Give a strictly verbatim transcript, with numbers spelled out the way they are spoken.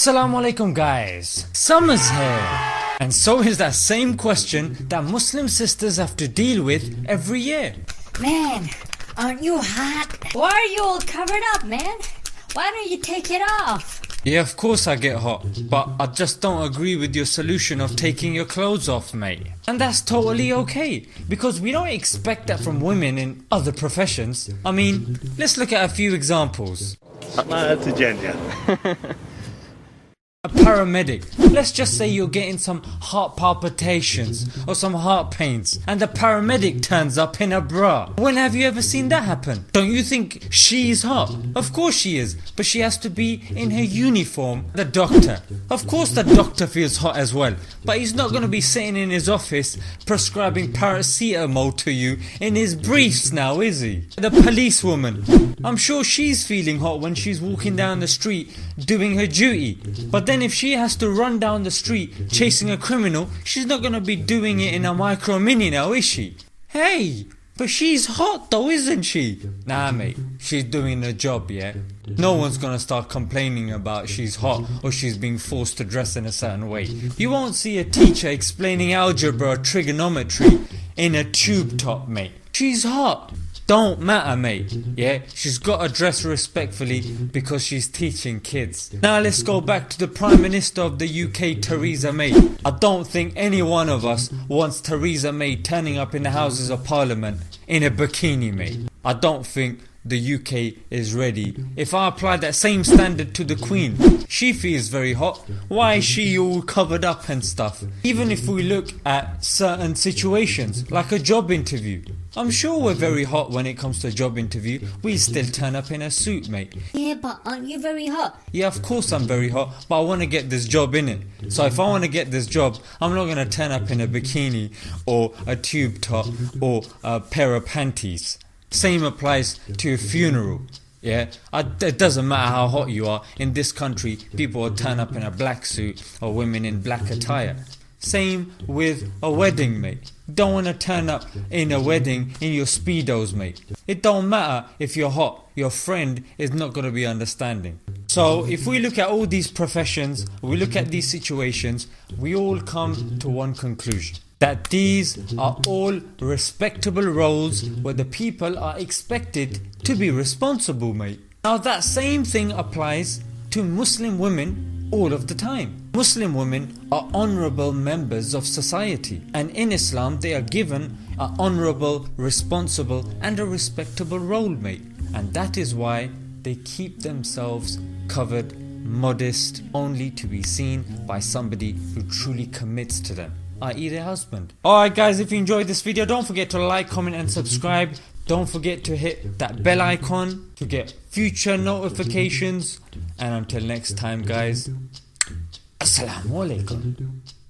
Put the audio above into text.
Assalamu alaikum guys, summer's here, and so is that same question that Muslim sisters have to deal with every year. Man, aren't you hot? Why are you all covered up, man? Why don't you take it off? Yeah, of course I get hot, but I just don't agree with your solution of taking your clothes off, mate. And that's totally okay, because we don't expect that from women in other professions. I mean, let's look at a few examples. A paramedic. Let's just say you're getting some heart palpitations or some heart pains and the paramedic turns up in a bra. When have you ever seen that happen? Don't you think she's hot? Of course she is, but she has to be in her uniform. The doctor. Of course the doctor feels hot as well, but he's not going to be sitting in his office prescribing paracetamol to you in his briefs now, is he? The policewoman. I'm sure she's feeling hot when she's walking down the street doing her duty, but then if she has to run down the street chasing a criminal, she's not going to be doing it in a micro mini now, is she? Hey, but she's hot though, isn't she? Nah mate, she's doing her job, yeah? No one's going to start complaining about she's hot or she's being forced to dress in a certain way. You won't see a teacher explaining algebra or trigonometry in a tube top, mate. She's hot. Don't matter, mate. Yeah, she's got to dress respectfully because she's teaching kids. Now let's go back to the Prime Minister of the U K, Theresa May. I don't think any one of us wants Theresa May turning up in the Houses of Parliament in a bikini, mate. I don't think the U K is ready. If I apply that same standard to the Queen, she feels very hot. Why is she all covered up and stuff? Even if we look at certain situations, like a job interview, I'm sure we're very hot when it comes to a job interview. We still turn up in a suit, mate. Yeah, but aren't you very hot? Yeah, of course I'm very hot, but I want to get this job in it. So if I want to get this job, I'm not going to turn up in a bikini or a tube top or a pair of panties. Same applies to a funeral. Yeah, I, it doesn't matter how hot you are. In this country, people will turn up in a black suit or women in black attire. Same with a wedding, mate. Don't want to turn up in a wedding in your speedos, mate. It don't matter if you're hot, your friend is not going to be understanding. So if we look at all these professions, we look at these situations, we all come to one conclusion: that these are all respectable roles where the people are expected to be responsible, mate. Now that same thing applies to Muslim women all of the time. Muslim women are honourable members of society, and in Islam they are given an honourable, responsible and a respectable role, mate. And that is why they keep themselves covered, modest, only to be seen by somebody who truly commits to them, that is their husband. Alright guys, if you enjoyed this video, don't forget to like, comment and subscribe. Don't forget to hit that bell icon to get future notifications. And until next time guys, Assalamu alaikum.